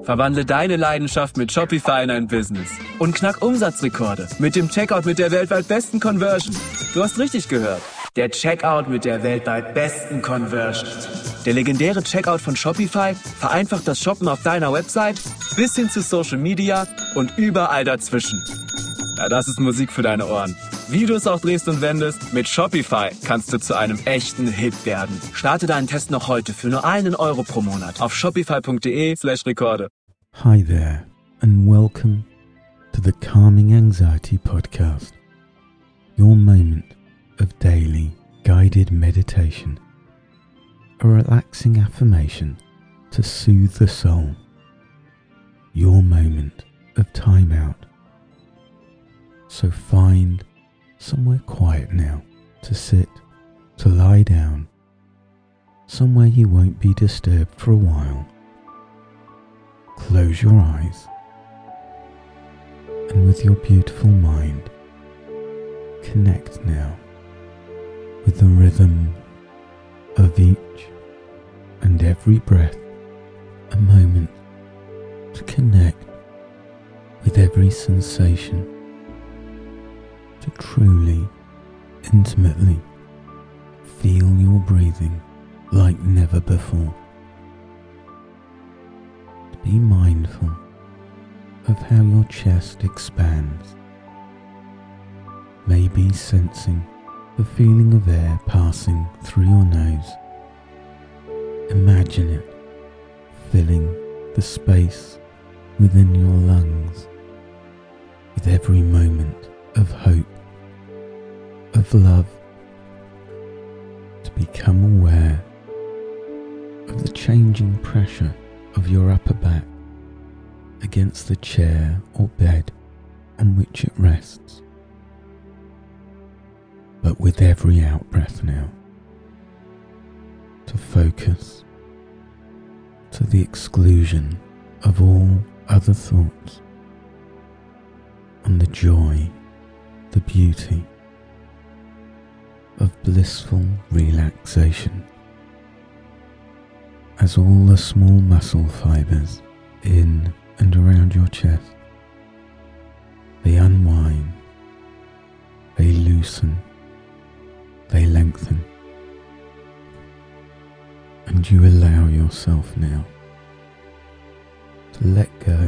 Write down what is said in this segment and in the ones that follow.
Verwandle deine Leidenschaft mit Shopify in ein Business und knack Umsatzrekorde mit dem Checkout mit der weltweit besten Conversion. Du hast richtig gehört. Der Checkout mit der weltweit besten Conversion. Der legendäre Checkout von Shopify vereinfacht das Shoppen auf deiner Website bis hin zu Social Media und überall dazwischen. Ja, das ist Musik für deine Ohren. Wie du es auch drehst und wendest, mit Shopify kannst du zu einem echten Hit werden. Starte deinen Test noch heute für nur €1 pro Monat auf shopify.de/Rekorde. Hi there and welcome to the Calming Anxiety Podcast, your moment of daily guided meditation, a relaxing affirmation to soothe the soul, your moment of time out. So find somewhere quiet now to sit, to lie down, somewhere you won't be disturbed for a while. Close your eyes and with your beautiful mind, connect now with the rhythm of each and every breath, a moment to connect with every sensation, to truly, intimately feel your breathing like never before. To be mindful of how your chest expands, maybe sensing the feeling of air passing through your nose. Imagine it filling the space within your lungs with every moment of hope, of love, to become aware of the changing pressure of your upper back against the chair or bed on which it rests. But with every out-breath now, to focus to the exclusion of all other thoughts on the joy, the beauty of blissful relaxation, as all the small muscle fibers in and around your chest, they unwind, they loosen, they lengthen, and you allow yourself now to let go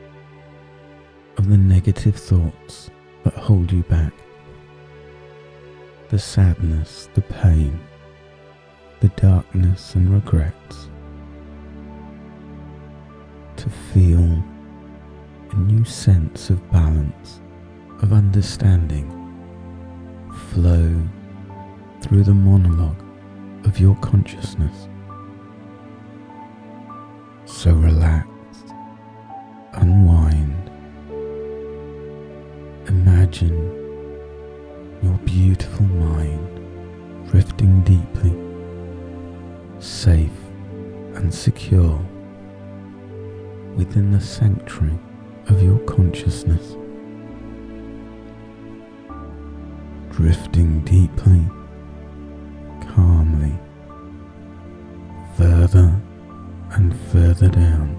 of the negative thoughts that hold you back, the sadness, the pain, the darkness and regrets, to feel a new sense of balance, of understanding flow through the monologue of your consciousness. So relax, unwind, imagine your beautiful mind drifting deeply, safe and secure within the sanctuary of your consciousness, drifting deeply, calmly, further and further down.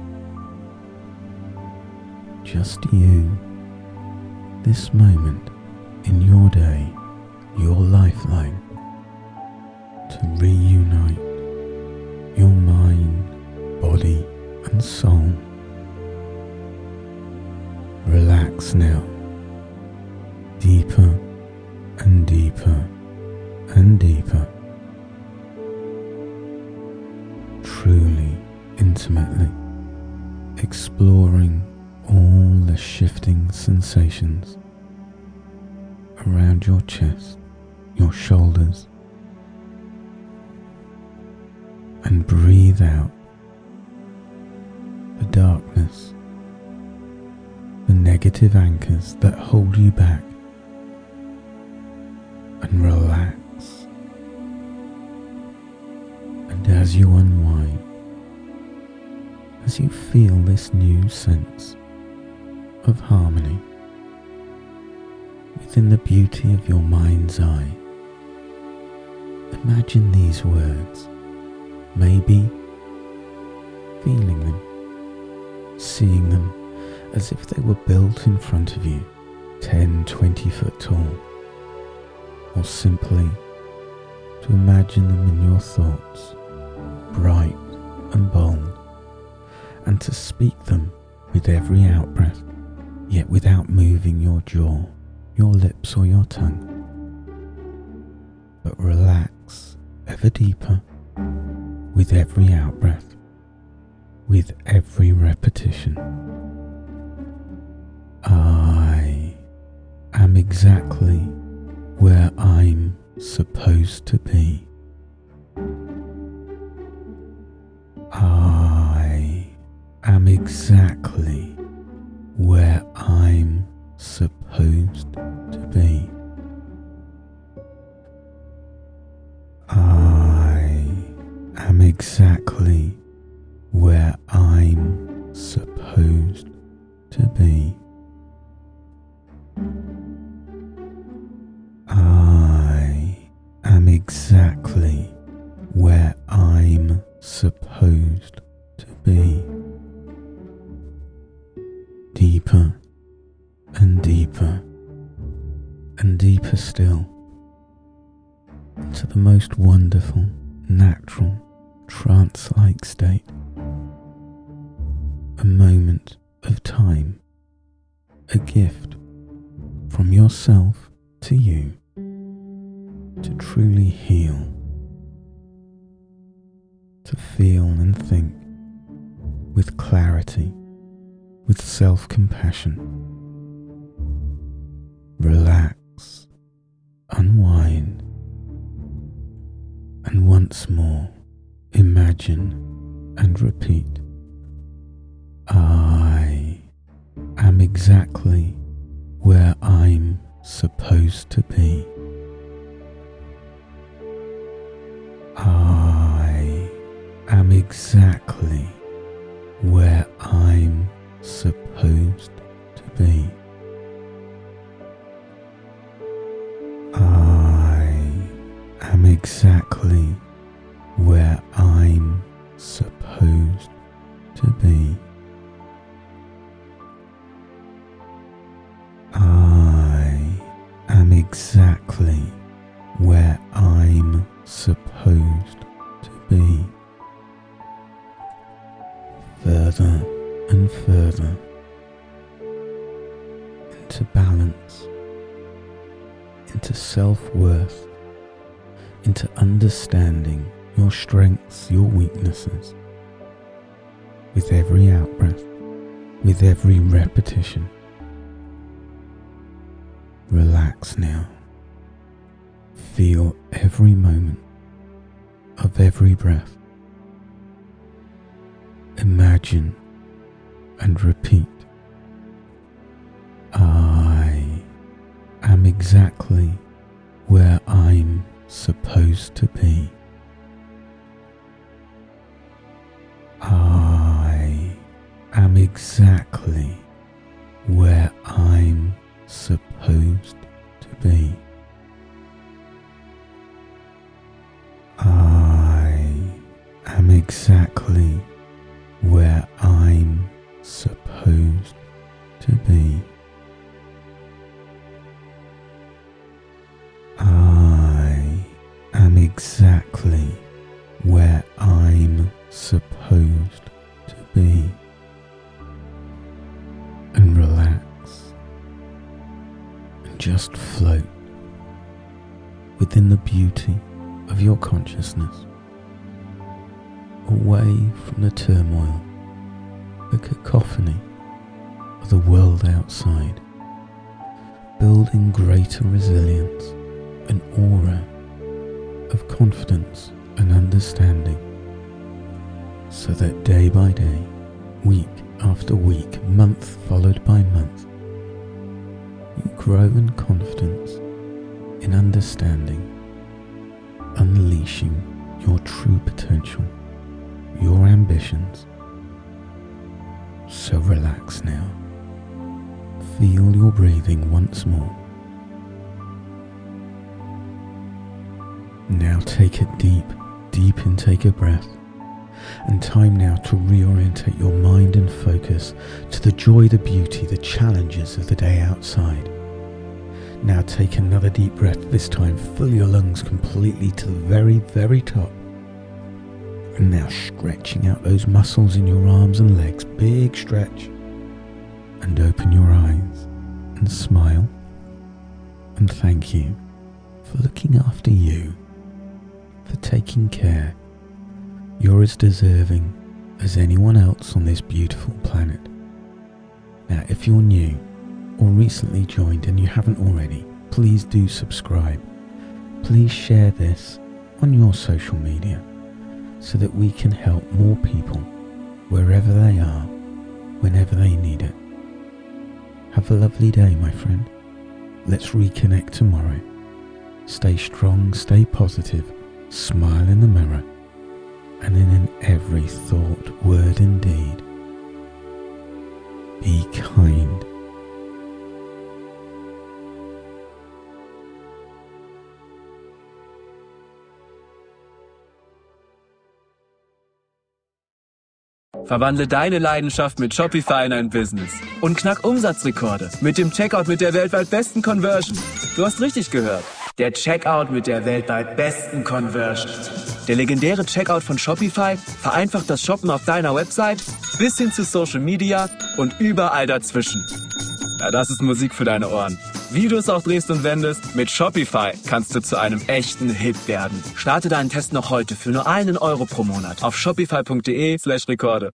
Just you, this moment in your day, your lifeline, to reunite your mind, body and soul. Relax now, deeper and deeper and deeper, truly intimately exploring all the shifting sensations around your chest, your shoulders, and breathe out the darkness, the negative anchors that hold you back, and relax. And as you unwind, as you feel this new sense of harmony within the beauty of your mind's eye, imagine these words, maybe feeling them seeing them as if they were built in front of you, 10, 20 foot tall, or simply to imagine them in your thoughts, bright and bold, and to speak them with every out-breath, yet without moving your jaw, your lips or your tongue, but relax ever deeper with every out-breath, with every repetition. I am exactly where I'm supposed to be. I am exactly where I'm supposed to be. I am exactly where I'm supposed to be. I am exactly where I'm supposed to be. Deeper and deeper and deeper still, into the most wonderful, natural, trance-like state. A moment of time, a gift from yourself to you to truly heal, to feel and think with clarity, with self-compassion. Relax, unwind, and once more imagine and repeat. I am exactly where I'm supposed to be. I am exactly where I'm supposed to be. I am exactly where I'm supposed to be. I am exactly where I'm supposed to be. Further and further into balance, into self-worth, into understanding your strengths, your weaknesses, with every out-breath, with every repetition. Relax now. Feel every moment of every breath. Imagine and repeat. I am exactly where I'm supposed to be. I am exactly where I'm supposed to be. I am exactly where I'm supposed to be. I am exactly where I'm supposed to be. And relax and just float within the beauty of your consciousness, away from the turmoil, the cacophony of the world outside, building greater resilience, an aura of confidence and understanding, so that day by day, week after week, month followed by month, you grow in confidence, in understanding, unleashing your true potential, your ambitions. So relax now. Feel your breathing once more. Now take a deep, deep intake of breath, and time now to reorientate your mind and focus the joy, the beauty, the challenges of the day outside. Now take another deep breath, this time fill your lungs completely to the very, very top. And now stretching out those muscles in your arms and legs, big stretch. And open your eyes and smile. And thank you for looking after you, for taking care. You're as deserving as anyone else on this beautiful planet. Now, if you're new or recently joined and you haven't already, please do subscribe. Please share this on your social media so that we can help more people wherever they are, whenever they need it. Have a lovely day, my friend. Let's reconnect tomorrow. Stay strong, stay positive, smile in the mirror, and in every thought, word and deed, be kind. Verwandle deine Leidenschaft mit Shopify in ein Business und knack Umsatzrekorde mit dem Checkout mit der weltweit besten Conversion. Du hast richtig gehört. Der Checkout mit der weltweit besten Conversion. Der legendäre Checkout von Shopify vereinfacht das Shoppen auf deiner Website bis hin zu Social Media und überall dazwischen. Na, das ist Musik für deine Ohren. Wie du es auch drehst und wendest, mit Shopify kannst du zu einem echten Hit werden. Starte deinen Test noch heute für nur €1 pro Monat auf shopify.de/Rekorde.